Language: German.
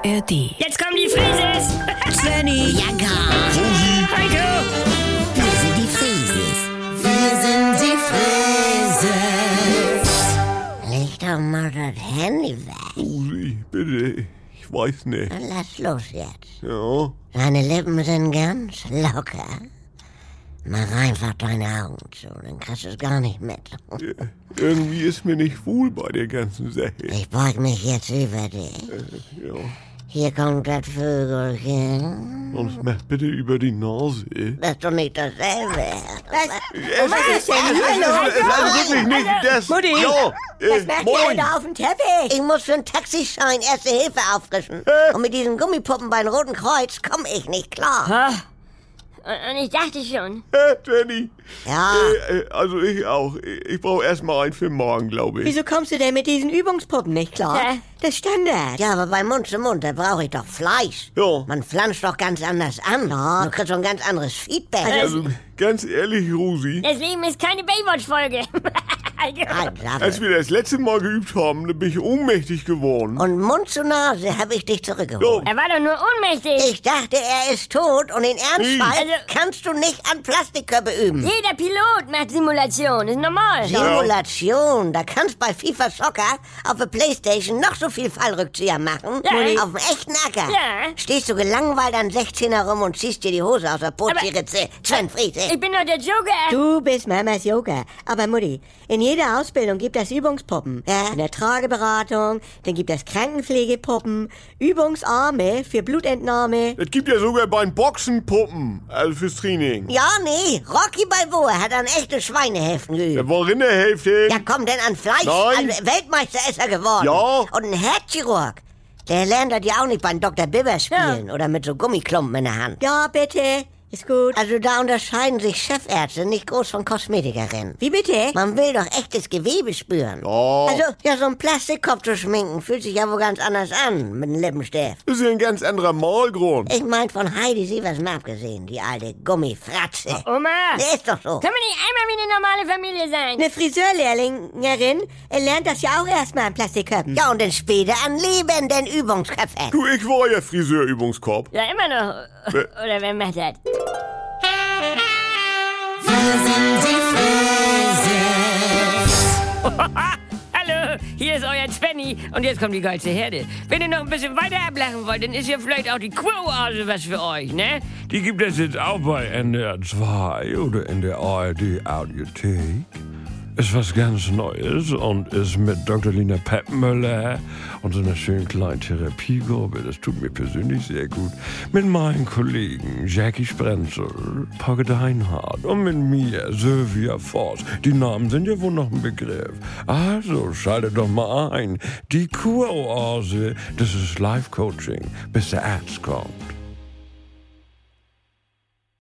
ARD. Jetzt kommen die Frises! Svenny! Ja, gar. Heiko! Wir sind die Frieses. Wir sind die Frieses. Leg doch mal das Handy weg. Susi, bitte. Ich weiß nicht. Dann lass los jetzt. Ja, Deine Lippen sind ganz locker. Mach einfach deine Augen zu, dann kriegst du es gar nicht mit. irgendwie ist mir nicht wohl bei der ganzen Sache. Ich beug mich jetzt über dich. Ja, Hier kommt das Vögelchen. und mach bitte über die Nase. Das ist doch nicht dasselbe. Was ist denn hier los? Es ist wirklich nicht das. Mutti, Ja, was macht ihr denn moin. da auf dem Teppich? Ich muss für einen Taxischein Erste Hilfe auffrischen. Und mit diesen Gummipuppen beim Roten Kreuz komme ich nicht klar. Und ich dachte schon. Jenny. Ja, Also ich auch. Ich brauche erstmal einen für morgen, glaube ich. Wieso kommst du denn mit diesen Übungspuppen nicht klar? Ja. Das ist Standard. ja, aber bei Mund zu Mund, da brauche ich doch Fleisch. Ja. Man flanscht doch ganz anders an. Du kriegst doch ein ganz anderes Feedback. Also ganz ehrlich, Rosi, Das Leben ist keine Baywatch-Folge. als wir das letzte Mal geübt haben, da bin ich ohnmächtig geworden. Und Mund zu Nase habe ich dich zurückgeholt. Er war doch nur ohnmächtig. Ich dachte, er ist tot und in Ernstfall Also- kannst du nicht an Plastikkörbe üben. Jeder Pilot macht Simulation, ist normal. Simulation, da kannst bei FIFA Soccer auf der Playstation noch so viel Fallrückzieher machen. Ja. Auf dem echten Acker. Ja. Stehst du gelangweilt an 16er rum und ziehst dir die Hose aus der Potiritze. Sven Friese. Ich bin doch der Joker. Du bist Mamas Joker. Aber Mutti, in jeder Ausbildung gibt es Übungspuppen. Ja. In der Trageberatung, dann gibt es Krankenpflegepuppen, Übungsarme für Blutentnahme. Es gibt ja sogar beim Boxen Puppen, also fürs Training. Ja, nee, Rocky Balboa hat an echte Schweinehälften geübt. Ja, worin der Hälfte? Ja, komm denn an Fleisch. Nein. Also, Weltmeister ist er geworden. Ja. Und ein Herzchirurg. Der lernt das ja auch nicht beim Dr. Bibber spielen oder mit so Gummiklumpen in der Hand. Ja, bitte. Ist gut. Also da unterscheiden sich Chefärzte nicht groß von Kosmetikerinnen. Wie bitte? Man will doch echtes Gewebe spüren. Ja, Also, ja, so ein Plastikkopf zu schminken fühlt sich ja wohl ganz anders an mit einem Lippenstift. das ist ja ein ganz anderer Malgrund. Ich mein von Heidi Sievers mal abgesehen, die alte Gummifratze. Oma, Der ist doch so. können wir nicht einmal wie eine normale Familie sein? Eine Friseurlehrlingerin lernt das ja auch erstmal an Plastikköpfen. Ja, und dann später an lebenden Übungsköpfen. Du, ich war ja Friseurübungskorb. Ja, immer noch. Oder wer macht das? Hallo, hier ist euer Svenny und jetzt kommt die geilste Herde. Wenn ihr noch ein bisschen weiter ablachen wollt, dann ist ja vielleicht auch die Quo-Oase was für euch, ne? Die gibt es jetzt auch bei NDR 2 oder in der ARD Audiothek. Ist was ganz Neues und ist mit Dr. Lina Peppmüller und so einer schönen kleinen Therapiegruppe, das tut mir persönlich sehr gut, mit meinen Kollegen Jackie Sprenzel, Pogge Deinhardt und mit mir, Sylvia Voss. Die Namen sind ja wohl noch ein Begriff. Also schaltet doch mal ein. Die Kuroase, das ist Life-Coaching, bis der Arzt kommt.